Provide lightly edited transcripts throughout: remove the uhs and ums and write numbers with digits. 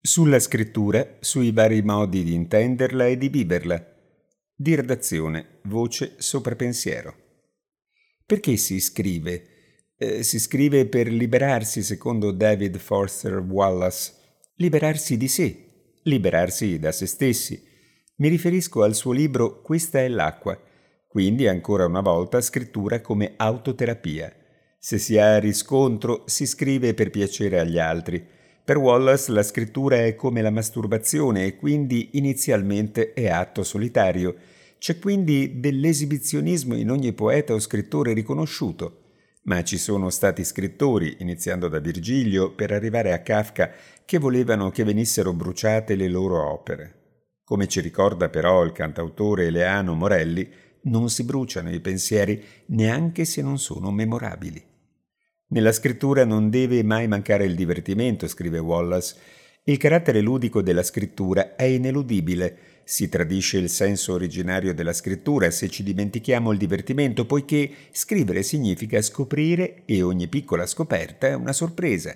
Sulla scrittura, sui vari modi di intenderla e di viverla. Di redazione, voce sopra pensiero. Perché si scrive? Si scrive per liberarsi, secondo David Foster Wallace, liberarsi di sé, liberarsi da se stessi. Mi riferisco al suo libro Questa è l'acqua, quindi ancora una volta scrittura come autoterapia. Se si ha riscontro, si scrive per piacere agli altri. Per Wallace la scrittura è come la masturbazione e quindi inizialmente è atto solitario. C'è quindi dell'esibizionismo in ogni poeta o scrittore riconosciuto. Ma ci sono stati scrittori, iniziando da Virgilio, per arrivare a Kafka, che volevano che venissero bruciate le loro opere. Come ci ricorda però il cantautore Eleano Morelli, non si bruciano i pensieri neanche se non sono memorabili. Nella scrittura non deve mai mancare il divertimento, scrive Wallace. Il carattere ludico della scrittura è ineludibile. Si tradisce il senso originario della scrittura se ci dimentichiamo il divertimento, poiché scrivere significa scoprire e ogni piccola scoperta è una sorpresa.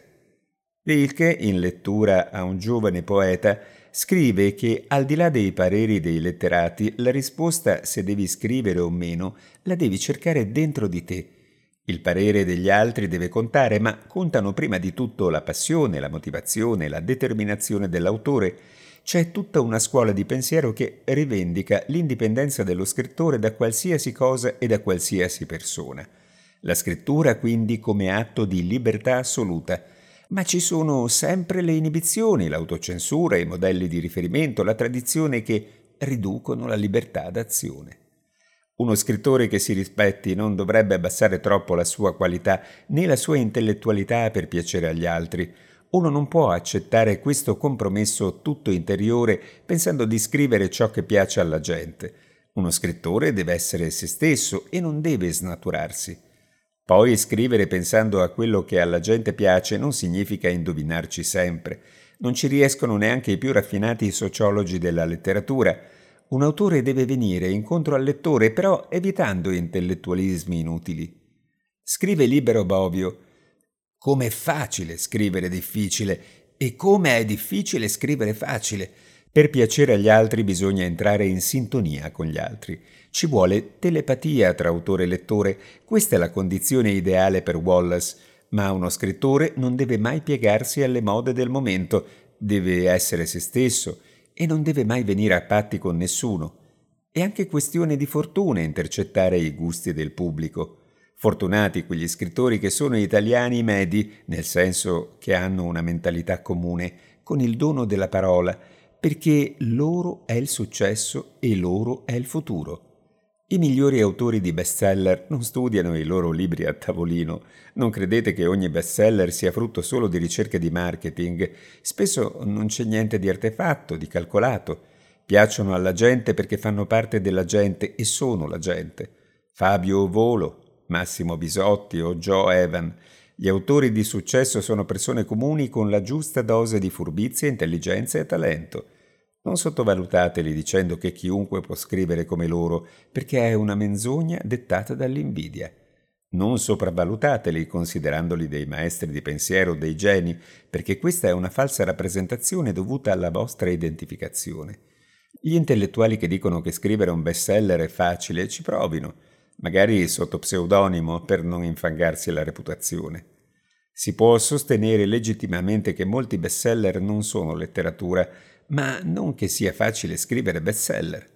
Rilke, in lettura a un giovane poeta, scrive che al di là dei pareri dei letterati, la risposta se devi scrivere o meno la devi cercare dentro di te. Il parere degli altri deve contare, ma contano prima di tutto la passione, la motivazione, la determinazione dell'autore. C'è tutta una scuola di pensiero che rivendica l'indipendenza dello scrittore da qualsiasi cosa e da qualsiasi persona. La scrittura quindi come atto di libertà assoluta. Ma ci sono sempre le inibizioni, l'autocensura, i modelli di riferimento, la tradizione che riducono la libertà d'azione. Uno scrittore che si rispetti non dovrebbe abbassare troppo la sua qualità né la sua intellettualità per piacere agli altri. Uno non può accettare questo compromesso tutto interiore pensando di scrivere ciò che piace alla gente. Uno scrittore deve essere se stesso e non deve snaturarsi. Poi scrivere pensando a quello che alla gente piace non significa indovinarci sempre. Non ci riescono neanche i più raffinati sociologi della letteratura. Un autore deve venire incontro al lettore, però evitando intellettualismi inutili. Scrive Libero Bovio: come è facile scrivere difficile e come è difficile scrivere facile. Per piacere agli altri bisogna entrare in sintonia con gli altri. Ci vuole telepatia tra autore e lettore. Questa è la condizione ideale per Wallace. Ma uno scrittore non deve mai piegarsi alle mode del momento, deve essere se stesso e non deve mai venire a patti con nessuno. È anche questione di fortuna intercettare i gusti del pubblico. Fortunati quegli scrittori che sono italiani medi, nel senso che hanno una mentalità comune, con il dono della parola, perché loro è il successo e loro è il futuro. I migliori autori di bestseller non studiano i loro libri a tavolino. Non credete che ogni bestseller sia frutto solo di ricerche di marketing. Spesso non c'è niente di artefatto, di calcolato. Piacciono alla gente perché fanno parte della gente e sono la gente. Fabio Volo, Massimo Bisotti o Joe Evan. Gli autori di successo sono persone comuni con la giusta dose di furbizia, intelligenza e talento. Non sottovalutateli dicendo che chiunque può scrivere come loro, perché è una menzogna dettata dall'invidia. Non sopravvalutateli considerandoli dei maestri di pensiero o dei geni, perché questa è una falsa rappresentazione dovuta alla vostra identificazione. Gli intellettuali che dicono che scrivere un bestseller è facile ci provino, magari sotto pseudonimo per non infangarsi la reputazione. Si può sostenere legittimamente che molti bestseller non sono letteratura, ma non che sia facile scrivere bestseller.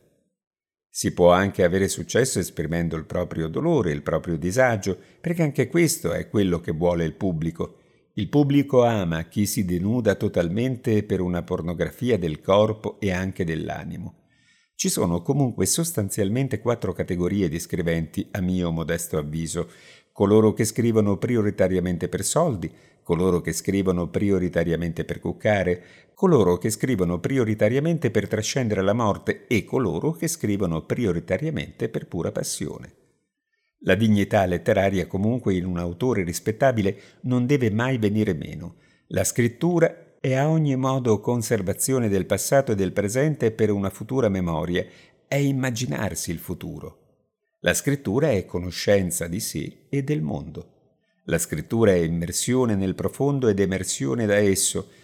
Si può anche avere successo esprimendo il proprio dolore, il proprio disagio, perché anche questo è quello che vuole il pubblico. Il pubblico ama chi si denuda totalmente per una pornografia del corpo e anche dell'animo. Ci sono comunque sostanzialmente 4 categorie di scriventi, a mio modesto avviso: coloro che scrivono prioritariamente per soldi, coloro che scrivono prioritariamente per cuccare, coloro che scrivono prioritariamente per trascendere la morte e coloro che scrivono prioritariamente per pura passione. La dignità letteraria comunque in un autore rispettabile non deve mai venire meno. La scrittura è a ogni modo conservazione del passato e del presente per una futura memoria, è immaginarsi il futuro. La scrittura è conoscenza di sé e del mondo. La scrittura è immersione nel profondo ed emersione da esso.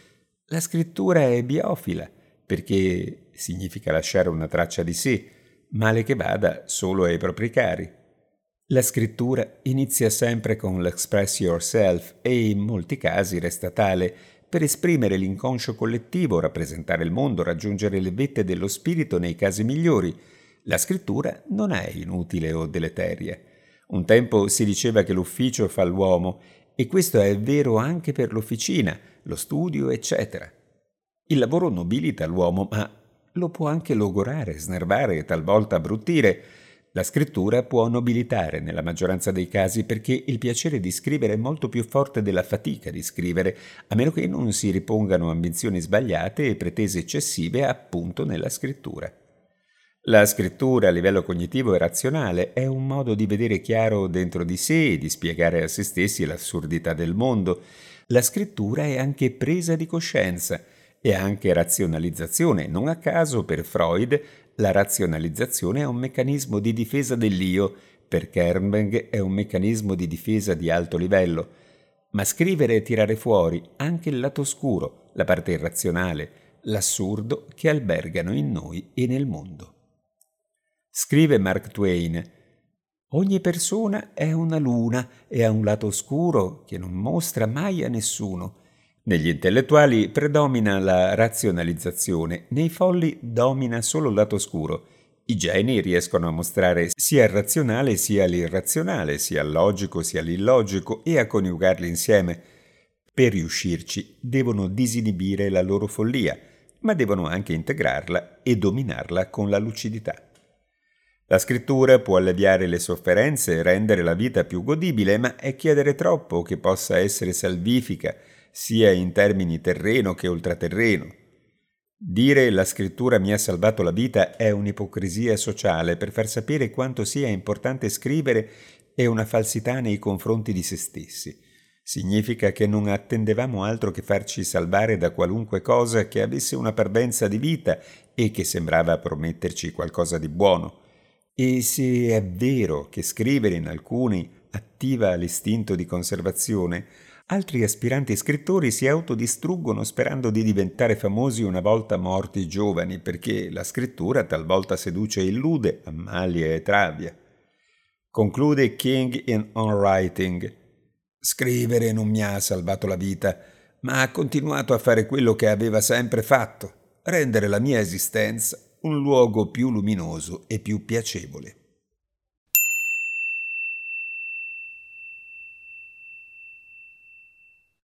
La scrittura è biofila, perché significa lasciare una traccia di sé, male che vada solo ai propri cari. La scrittura inizia sempre con l'express yourself e in molti casi resta tale per esprimere l'inconscio collettivo, rappresentare il mondo, raggiungere le vette dello spirito nei casi migliori. La scrittura non è inutile o deleteria. Un tempo si diceva che l'ufficio fa l'uomo, e questo è vero anche per l'officina, lo studio, eccetera. Il lavoro nobilita l'uomo, ma lo può anche logorare, snervare e talvolta abruttire. La scrittura può nobilitare nella maggioranza dei casi perché il piacere di scrivere è molto più forte della fatica di scrivere, a meno che non si ripongano ambizioni sbagliate e pretese eccessive appunto nella scrittura. La scrittura a livello cognitivo e razionale è un modo di vedere chiaro dentro di sé e di spiegare a se stessi l'assurdità del mondo. La scrittura è anche presa di coscienza e anche razionalizzazione. Non a caso per Freud la razionalizzazione è un meccanismo di difesa dell'io, per Kernberg è un meccanismo di difesa di alto livello. Ma scrivere è tirare fuori anche il lato oscuro, la parte irrazionale, l'assurdo che albergano in noi e nel mondo. Scrive Mark Twain: ogni persona è una luna e ha un lato oscuro che non mostra mai a nessuno. Negli intellettuali predomina la razionalizzazione, nei folli domina solo il lato oscuro. I geni riescono a mostrare sia il razionale sia l'irrazionale, sia il logico sia l'illogico e a coniugarli insieme. Per riuscirci devono disinibire la loro follia, ma devono anche integrarla e dominarla con la lucidità. La scrittura può alleviare le sofferenze e rendere la vita più godibile, ma è chiedere troppo che possa essere salvifica, sia in termini terreno che ultraterreno. Dire la scrittura mi ha salvato la vita è un'ipocrisia sociale per far sapere quanto sia importante scrivere e una falsità nei confronti di se stessi. Significa che non attendevamo altro che farci salvare da qualunque cosa che avesse una parvenza di vita e che sembrava prometterci qualcosa di buono. E se è vero che scrivere in alcuni attiva l'istinto di conservazione, altri aspiranti scrittori si autodistruggono sperando di diventare famosi una volta morti giovani, perché la scrittura talvolta seduce e illude, ammalia e travia. Conclude King in On Writing: scrivere non mi ha salvato la vita, ma ha continuato a fare quello che aveva sempre fatto, rendere la mia esistenza un luogo più luminoso e più piacevole.